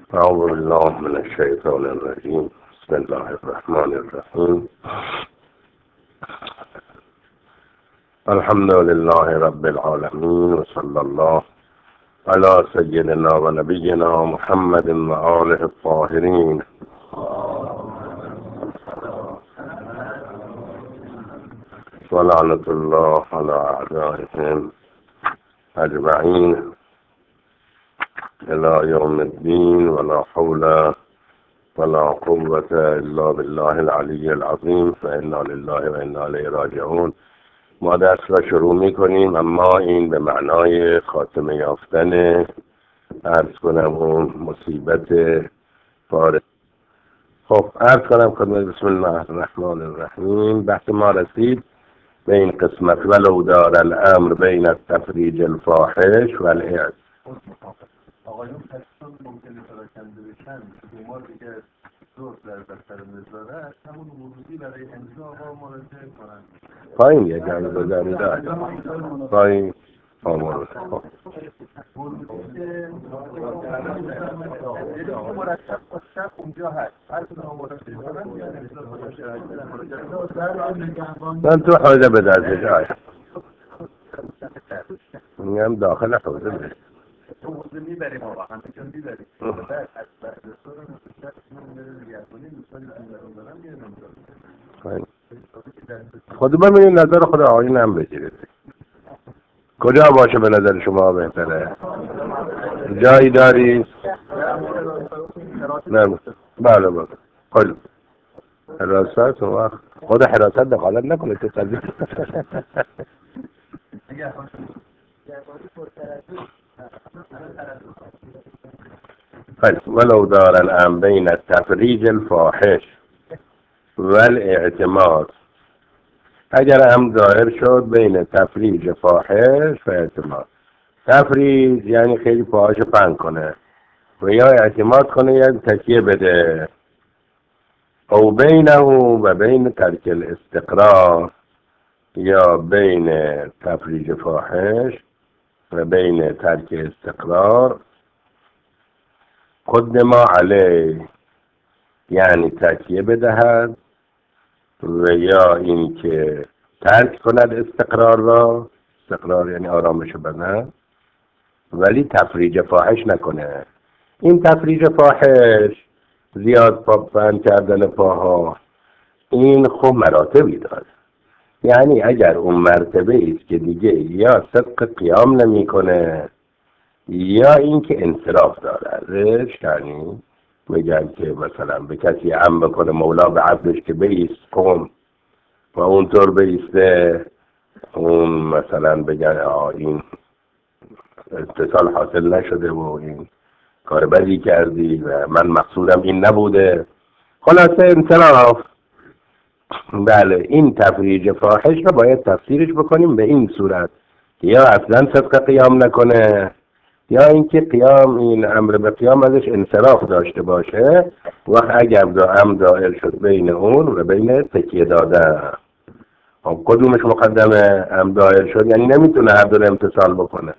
أعوذ بالله من الشيطان الرجيم. بسم الله الرحمن الرحيم. الحمد لله رب العالمين، وصلى الله على سيدنا ونبينا محمد وآله الطاهرين. ولعنة الله على أعدائهم أجمعين إلى يوم الدين. ولا حول ولا قوة إلا بالله العلي العظيم. فإنا لله وإنا إليه راجعون. ما درس را شروع میکنیم، اما این به معنای خاتمه یافتن عرض کنم اون مصیبت فارغ. خب عرض کنم خدمت. بسم الله الرحمن الرحیم. بحث ما رسید به این قسمت: ولو دار الامر بین التفریج الفاحش و الاعتماد. آقایون خشتان ممکنه پراکنده بشن که ما دیگه زور در بستر نظاره همون ورودی برای امضا آقا مراجعه کنن. پایین یه جمعه بزنید پایین آمار مرتب باشد اونجا هست. من تو حوزه به دستش آید میگم داخل حوزه بشه حوزه میبریم آقا همه جا میبریم. خود ببینید نظر خود آقایون هم بگیرید کجا باشه به نظر شما بهتره. جایی داری؟ نه بله بله. خیلی حراست وقت خود حراست دخالت نکنه تو قضیه. ولو دار الامر بین التفریج الفاحش و الاعتماد. اگر هم ظاهر شد بین تفریج فاحش و اعتماد. تفریج یعنی خیلی فاحش پنگ کنه و یا اعتماد کنه یا تکیه بده. او بینه و بین ترک الاستقرار، یا بین تفریج فاحش و بین ترک استقرار. قدم علیه یعنی تکیه بدهد و یا اینکه ترک کند استقرار را. استقرار یعنی آرامش بدن، ولی تفریج فاحش نکنه. این تفریج فاحش زیاد بند کردن پاها این خب مراتبی داره. یعنی اگر اون مرتبه است که دیگه یا صدق قیام نمی کنه یا اینکه انصراف داره ازش، یعنی میگن که مثلا به کسی عم بکنه مولا به عبدش که بیست قوم و اونطور بیسته، اون مثلا بگن این اتصال حاصل نشده و این کار بدی کردی و من مقصودم این نبوده، خلاصه انصراف. بله، این تفریج فاحش رو باید تفسیرش بکنیم به این صورت یا اصلا صدق قیام نکنه یا اینکه قیام، این امر به قیام ازش انصراف داشته باشه. وقت اگر هم ظاهر شد بین اون و بین تکیه دادن، خب کدومش مقدمه؟ هم ظاهر شد یعنی نمیتونه هر دو امتصال بکنه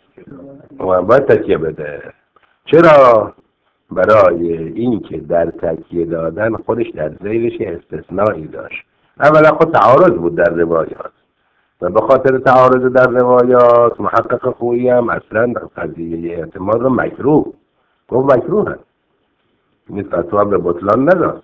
و باید تکیه بده. چرا؟ برای اینکه در تکیه دادن خودش در ذیلش استثنایی داشت. اولا خود تعارض بود در روایات و به خاطر تعارض در روایات محقق خویی هم اصلا قضیه اعتماد رو مکروه گفت، مکروه هست، این فتوا به بطلان نداد.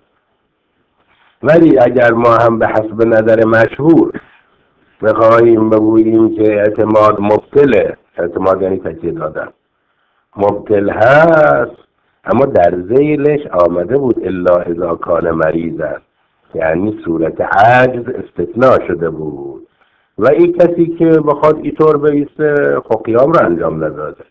ولی اگر ما هم به حسب نظر مشهور بخواهیم بگوییم که اعتماد مبطله، اعتماد یعنی تکیه دادن مبطل هست، اما در ذیلش آمده بود الا اذا کان مریضا، یعنی صورت عجز استثناء شده بود و این کسی که بخواد اینطور بیسته خب قیام رو انجام نداده.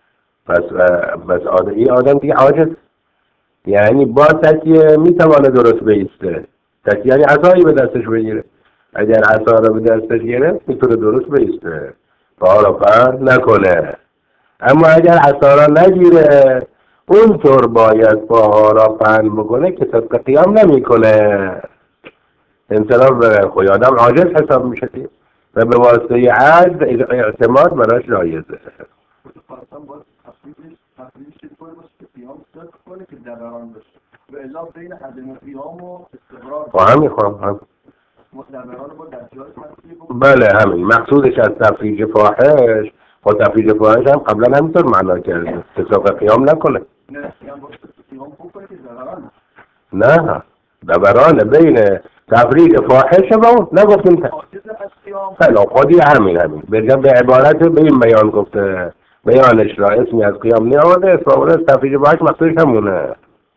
پس این آدم دیگه عاجز، یعنی با تکیه میتوانه درست بیسته. تکیه یعنی عصایی به دستش بگیره، اگر عصا رو به دستش گرفت میتونه درست بیسته، پا رو فرد نکنه. اما اگر عصا را نگیره اونطور باید پاها را پهن بکنه که صدق قیام نمیکنه، انصراف به خوی آدم عاجز حساب میشه و به واسطه عجز اعتماد براش جایزه. قیام صدق کنه که دوران بشه و الا بین عدم قیام و استقرار با هم میخوام دوران با دجال تصویر بود. بله همین مقصودش از تفریج فاحش. خب تفریج فاحش هم قبلا همینطور معنا کرده اتفاق قیام نکنه. نه قیام باشه قیام بکنه که دوران نه دوران بین تفریج فاحش و اون نگفتیم عاجز از قیام. خیلی خودی همین به عبارت به این بیان گفته بیانش را اسمی از قیام نیامده اسم از تفریج فاحش مقصودش همونه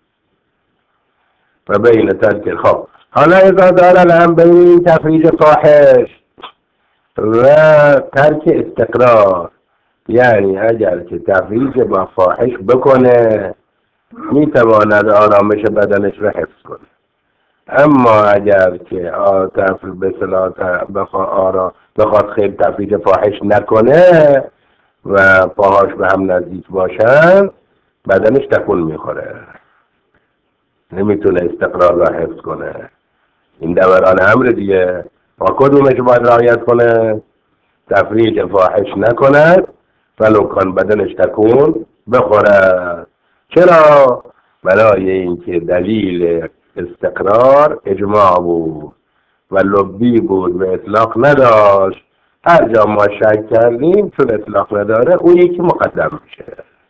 و بین ترک. خب حالا اذا دار الان بین این تفریج فاحش و ترک استقرار، یعنی اگر که تفریج با فاحش بکنه میتواند آرامش بدنش را حفظ کنه، اما اگر که به صلاح بخواد خیلی تفریج فاحش نکنه و پاهاش به هم نزدیک باشن بدنش تکون میخوره، نمیتونه استقرار را حفظ کنه. این دوران امر دیگه با کدومش باید رعایت کنه؟ تفریج فاحش نکند ولو کان بدنش تکون بخورد. چرا؟ برای اینکه دلیل استقرار اجماع بود و لبی بود و اطلاق نداشت. هر جا ما شک کردیم چون اطلاق نداره اون یکی مقدم میشه.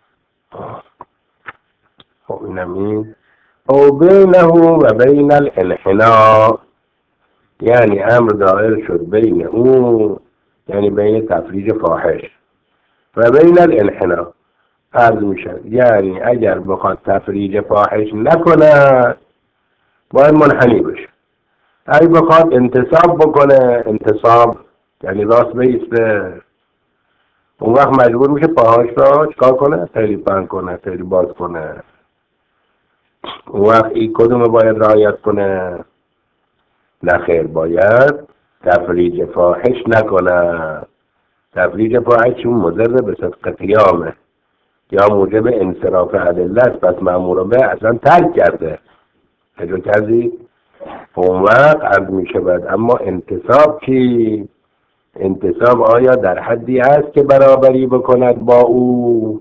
خب اینم او بینه و بین الانحناء، یعنی امر دائر شد بین اون، یعنی بین تفریج فاحش و بین الانحناء عرض میشه، یعنی اگر بخواد تفریج فاحش نکنه باید منحنی بشه. اگه بخواد انتصاب بکنه، انتصاب یعنی راست بیسته، اون وقت مجبور میشه پاهاش را چکار کنه؟ خیلی بند کنه، خیلی باز کنه. اون وقت این کدوم باید رعایت کنه؟ نخیر، باید تفریج فاحش نکنه. تفریج فاحش چون مضر به صدق قیامه یا موجب انصراف ادله است، پس مأمور به اصلا ترک کرده. تجربه کردی؟ اون وقت عرض می شود اما انتصاب چی؟ انتصاب آیا در حدی است که برابری بکند با او؟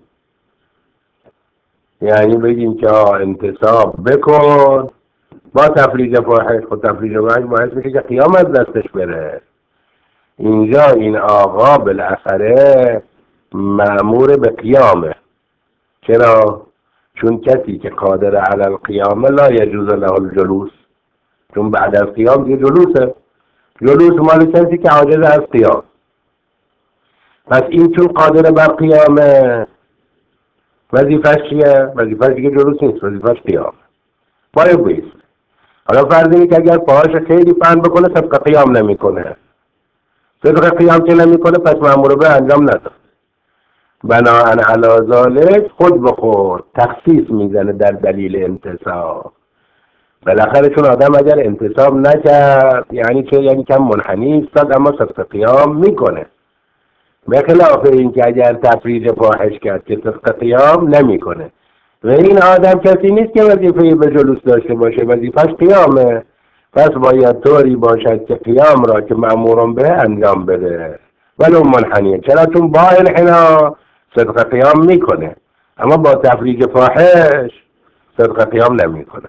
یعنی بگیم که انتصاب بکن با تفریج فاحش. خود تفریج فاحش باعث میشه که قیام از دستش بره. اینجا این آقا بالاخره مأمور به قیامه. چرا؟ چون کسی که قادر علی القیام لا یجوز له الجلوس، چون بعد از قیام دیگه جلوس مال کسی که عاجز از قیام. پس این چون قادر بر قیامه وظیفش چیه؟ وظیفش دیگه جلوس نیست، وظیفش قیام. باید بیست. حالا فرض اینه که اگر پاهاش خیلی پهن بکنه صدق قیام نمیکنه، صدق قیام که نمیکنه پس مأمور به انجام نداد. بناهن علی ذالک خود به خود تخصیص میزنه در دلیل انتصاب. بالاخره چون آدم اگر انتصاب نکرد یعنی چه؟ یعنی کم منحنی استاد اما صدق قیام میکنه، به خلاف این که اگر تفریج فاحش کرد که صدق قیام نمیکنه. و این آدم کسی نیست که وظیفه به جلوس داشته باشه، وظیفش قیامه. پس باید طوری باشد که قیام را که مأمورم به انجام بده ولو منحنیه. چرا؟ چون با انحنا صدق قیام میکنه اما با تفریج فاحش صدق قیام نمیکنه.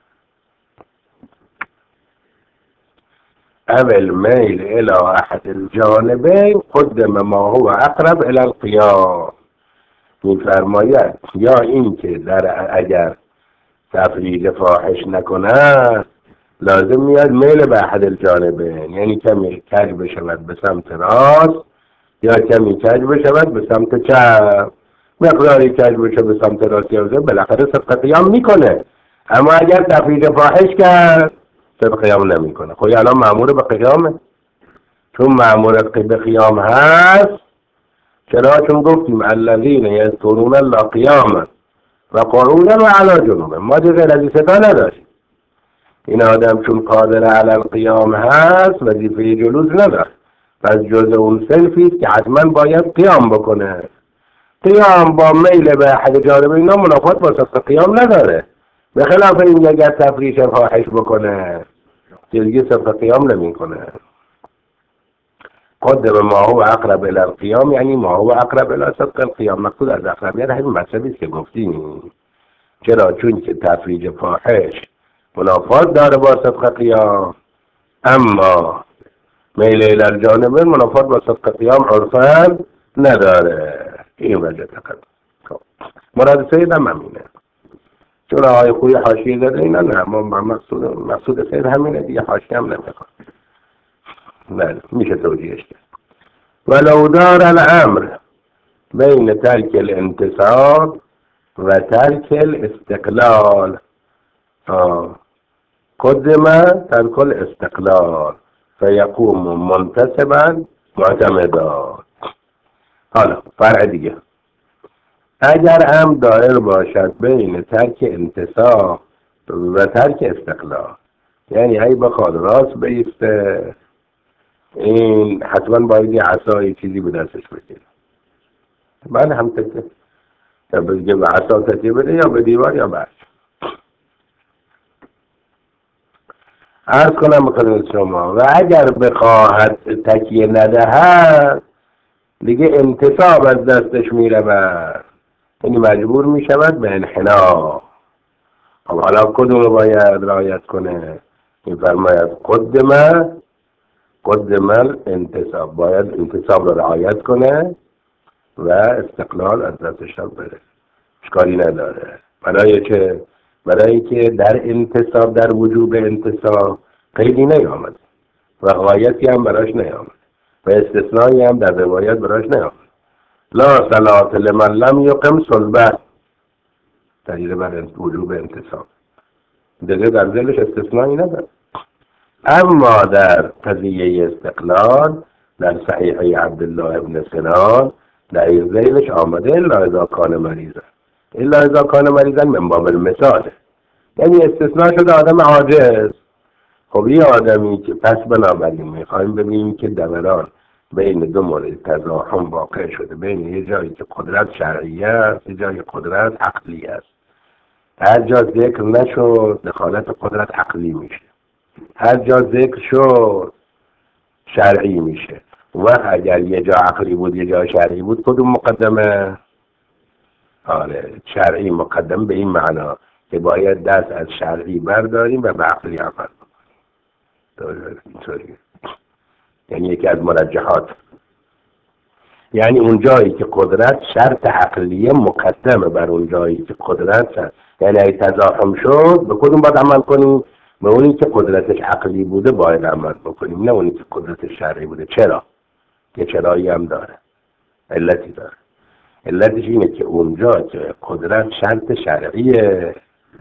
اول میل الى احد الجانبین قدم ما هو اقرب الى القیام. میفرماید یا این که اگر تفریج فاحش نکنه لازم میاد میل به احد الجانبین، یعنی کمی کج بشود به سمت راست یا کمی کج بشود به سمت چپ. مقداری کج بشه به سمت راست یا بالاخره صدق قیام میکنه. اما اگر تفریج فاحش کرد صدق قیام نمیکنه. خب الان مأمور به قیامه، چون مأمور به قیام هست. چرا؟ چون گفتیم الذین یذکرون الله قیاما و قعودا و علی جنوبهم. ما دیگه غیر از این ستا نداشتیم. این آدم چون قادر علی القیام هست وظیفه جلوس نداره، پس جز اون صنفی است که حتما باید قیام بکنه. قیام با میل به احد جانب اینا منافات با صدق قیام نداره، به خلاف این اگر تفریج فاحش بکنه دیگه صدق قیام نمیکنه. قدم ما هو اقرب الى القیام، یعنی ما هو اقرب الى صدق القیام. مقصود از اقربیت همین مطلبی است که گفتیم. چرا؟ چون که تفریج فاحش منافات داره با صدق قیام، اما میل الی الجانب منافات با صدق قیام عرفاً نداره. این وجه تقدم. مراد سید هم همینه. چون آقای خوی حاشیه داده اینا نه، مقصود سید همینه دیگه، حاشیه هم نمیخواد. بله میشه توجیهش کرد. ولو دار الامر بین ترک الانتصاب و ترک الاستقلال، قدم ترک الاستقلال فیقوم منتصبا معتمدا. حالا فرع دیگه، اگر هم دائر باشد بین ترک انتصاب و ترک استقلال، یعنی ای بخواد راست بیسته، این حتما باید یه عصای چیزی به دستش بگیره. بعد هم تکه یا بگه به عصا تکیه بده یا به دیوار یا برش. عرض کنم بخدمت شما، و اگر بخواهد تکیه ندهد دیگه انتصاب از دستش میره و یعنی مجبور میشود به انحنا. خب حالا کدوم رو باید رعایت کنه؟ این فرماید قدم انتصاب، باید انتصاب رو رعایت کنه و استقلال از دستش هم بره، اشکالی نداره. برای که در انتصاب، در وجوب انتصاب قیدی نیامد و غایتی هم براش نیامد و استثنایی هم در روایت براش نیامد. لا صلاة لمن لم یقم صلبه، دلیل بر وجوب انتصاب دیگه در ذلش استثنایی نداره. اما در قضیه استقلال در صحیحه عبدالله ابن سنان در ذیلش آمده الا اذا کان مریضا، الا اذا کان مریضا من باب المثال، یعنی استثناء شده آدم عاجز. خب یه آدمی که پس بنابراین میخوایم ببینیم که دوران بین دو مورد تزاحم واقع شده، بین یه جایی که قدرت شرعیه است، یه جایی قدرت عقلی است. هر جا ذکر نشد دخالت قدرت عقلی میشه، هر جا ذکر شد شرعی میشه. و اگر یه جا عقلی بود یه جا شرعی بود کدوم مقدمه؟ آره شرعی مقدم، به این معنا که باید دست از شرعی برداریم و به عقلی عمل کنیم. یعنی یکی از مرجحات، یعنی اون جایی که قدرت شرط عقلیه مقدمه بر اون جایی که قدرت هست. یعنی اگه تزاحم شد به کدوم باید عمل کنیم؟ به اونی که قدرتش عقلی بوده باید عمل بکنیم، نه اونی که قدرتش شرعی بوده. چرا؟ که چرایی هم داره، علتی داره. علتش اینه که اونجا که قدرت شرط شرعیه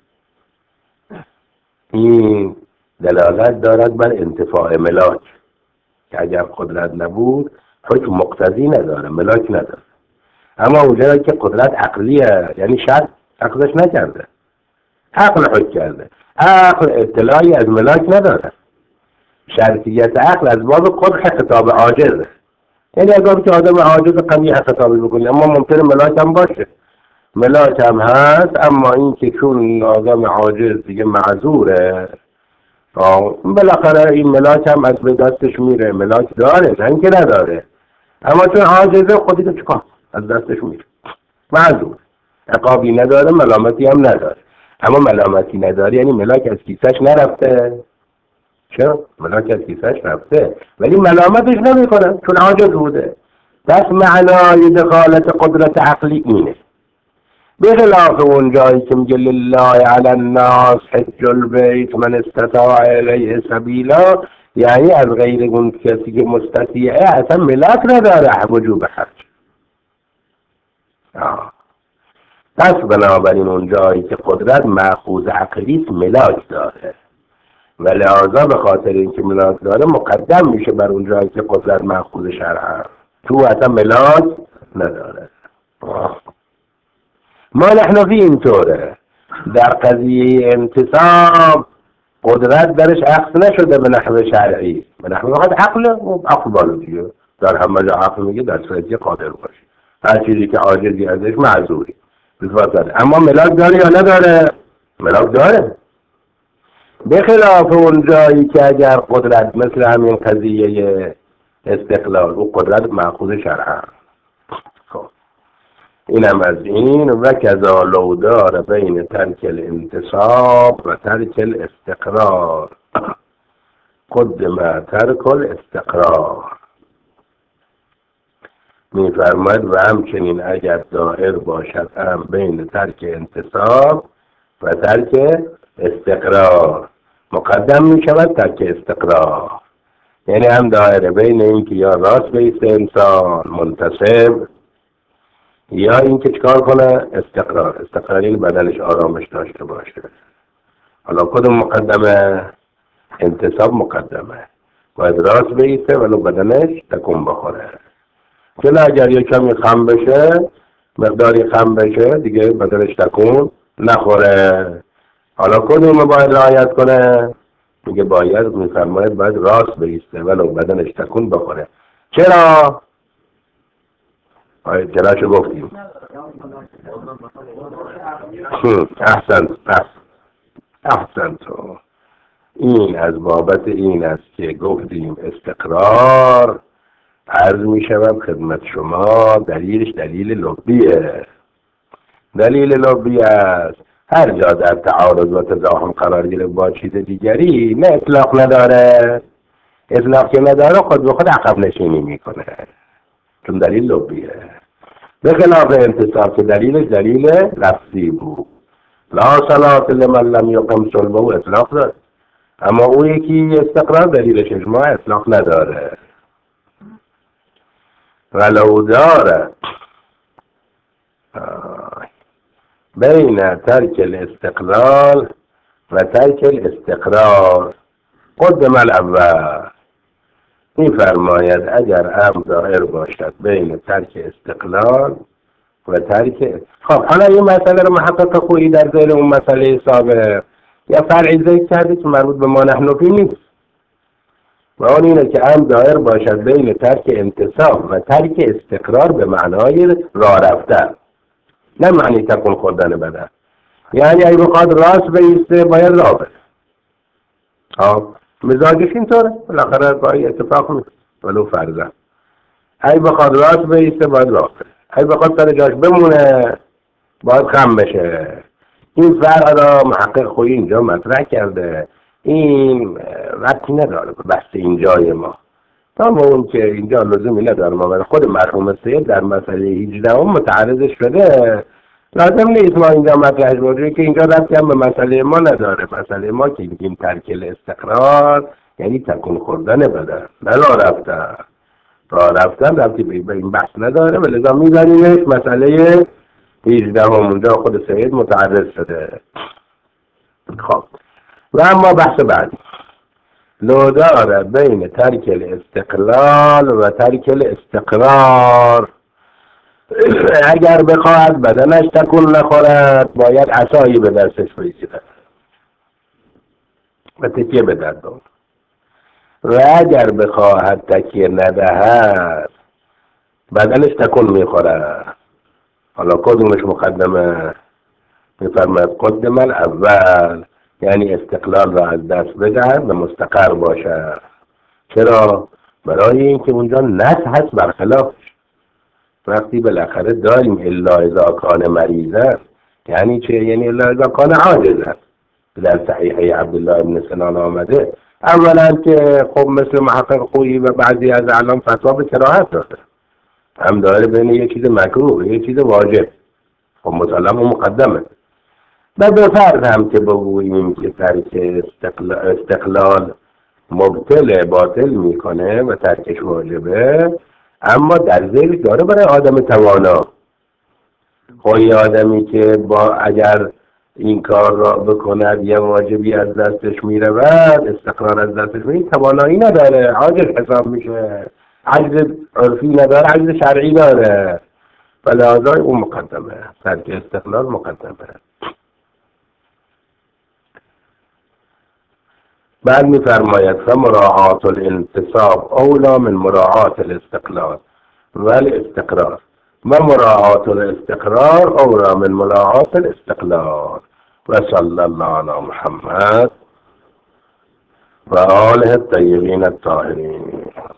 این دلالت دارد بر انتفاع ملاک، که اگر قدرت نبود حکم مقتضی نداره، ملاک نداره. اما اونجا که قدرت عقلیه یعنی شرط عقلش نکرده، عقل حکم کرده. عقل اطلاعی از ملاک نداره. شرطیت عقل از باب قبح خطاب عاجزه، یعنی از باب که آدم عاجز قبیح خطابی بکنه، اما ممکنه ملاک هم باشه، ملاک هم هست، اما این که چون آدم عاجز دیگه معذوره بالاخره این ملاک هم از به دستش میره. ملاک داره نه اینکه نداره، اما چون عاجزه خودی که چکار از دستش میره، معذور، عقابی نداره، ملامتی هم نداره. اما ملامتی نداره یعنی ملاک از کیسش نرفته. چرا؟ ملاک از کیسش رفته ولی ملامتش نمیکنه چون عاجز بوده. پس معنای دخالت قدرت عقلی اینه، به خلاف اون جایی که میگه لله علی الناس حج البیت من استطاع الیه سبیلا، یعنی از غیر اون کسی که مستطیعه اصلا ملاک نداره وجوب حج. پس بنابراین اون جایی که قدرت مأخوذ عقلیست ملاک داره و لحاظا به خاطر اینکه ملاک داره مقدم میشه بر اون جایی که قدرت مأخوذ شرعه، تو اصلا ملاک نداره. ما نحن فی اینطوره، در قضیه انتصاب قدرت درش اخذ نشده به نحو شرعی، به نحو عقل و عقل بالاتیه. در همه جا عقل میگه در صورتی قادر باشی، هر چیزی که عاجزی ازش معذوری. اما ملاک داره یا نداره؟ ملاک داره، به خلاف اون جایی که اگر قدرت مثل همین قضیه استقلال و قدرت مأخوذ شرعه. خب اینم از این. و کذا لو دار بین ترک الانتصاب و ترک الاستقرار قدم ترک الاستقرار. میفرماید و همچنین اگر دائر باشد هم بین ترک انتصاب و ترک استقرار مقدم می شود ترک استقرار. یعنی هم دائره بین اینکه یا راست بیسته انسان منتصب یا اینکه چکار کنه استقرار. استقرار این بدنش آرامش داشته باشه. حالا کدوم مقدمه؟ انتصاب مقدمه. باید راست بیسته ولو بدنش تکون بخوره. چون اگر یک کمی خم بشه مقداری خم بشه دیگه بدنش تکون نخوره. حالا کدوم باید رعایت کنه؟ میگه باید میفرماید باید راست بیسته ولو بدنش تکون بخوره. چرا؟ چراشو گفتیم. احسن تو. این از بابت این است که گفتیم استقرار عرض می شود خدمت شما دلیلش دلیل لبیه. دلیل لبی است. هر جا در تعارض و تزاحم قرار گیره با چیز دیگری نه اطلاق نداره. اطلاق که نداره خود به خود عقب نشینی میکنه چون دلیل لبیه. به خلاف انتصاب که دلیلش دلیل لفظی بود. لا صلاة لمن لم یقم صلبه و اطلاق داره. اما اون یکی استقرار دلیلش اجماع اطلاق نداره. ولو داره بین ترک الاستقلال و ترک الاستقرار قدم الاول. میفرماید اگر امر دائر باشد بین ترک استقلال و ترک خب حالا این مسئله رو محقق خویی در ذیل اون مسئله سابق یا فرعی ذکر کرده که مربوط به ما نحن فی نیست و اون اینه که امر دائر باشد بین ترک انتصاب و ترک استقرار به معنای راه رفتن نه معنی تکون خوردن بدن. یعنی اگه بخواد راست بیسته باید راه بره. مزاجش اینطوره بالاخره باید اتفاق میکنه ولو فرضاً. اگه بخواد راست بیسته باید راه بره. اگه بخواد سر جاش بمونه باید خم بشه. این فرق را محقق خویی اینجا مطرح کرده. این ربطی نداره به بحث اینجای ما. تا اون که اینجا لزومی نداره ما خود مرحوم سید در مسئله 18 متعرض شده لازم نیست ما اینجا مطرحش بودیم که اینجا ربطی هم به مسئله ما نداره. مسئله ما که میگیم ترک الاستقرار یعنی تکون خوردن بدن نه راه رفتن. راه رفتن ربطی به این بحث نداره و لذا میزنیمش مسئله 18 اونجا خود سید متعرض شده. خب و اما بحث بعدی لو داره بین ترک الاستقلال و ترک الاستقرار. اگر بخواهد بدنش تکون نخورد باید عصایی به دستش بگیرد و تکیه بدهد. و اگر بخواهد تکیه ندهد بدنش تکون میخورد. حالا کدومش مقدمه؟ میفرماید قدم الاول یعنی استقلال را از دست بدهد و مستقر باشد. چرا؟ برای اینکه اونجا نس هست برخلافش. وقتی بالاخره داریم الا اذا کان مریضا یعنی چه؟ یعنی الا اذا کان عاجزا. در صحیحه عبدالله ابن سنان آمده اولا که خب مثل محقق خویی و بعضی از اعلام فتوا به کراهت داده. هم داره بین یک چیز مکروه یک چیز واجب. خب مسلم و مقدمه. و به فرض هم که بگوییم که ترک استقلال مبتل باطل میکنه و ترکش واجبه اما در ذیل داره برای آدم توانا. خب یه آدمی که با اگر این کار را بکند یه واجبی از دستش میرود استقرار از دستش میرود توانایی نداره عاجز حساب میشه. عجز عرفی نداره عجز شرعی داره و لحاظه اون مقدمه. ترک استقلال مقدمه. بعد میفرماید فمراعات الانتصاب اولا من مراعات الاستقلال والاستقرار و مراعات الاستقرار اولا من مراعات الاستقلال و صلی الله علی محمد و آله الطیبین الطاهرین.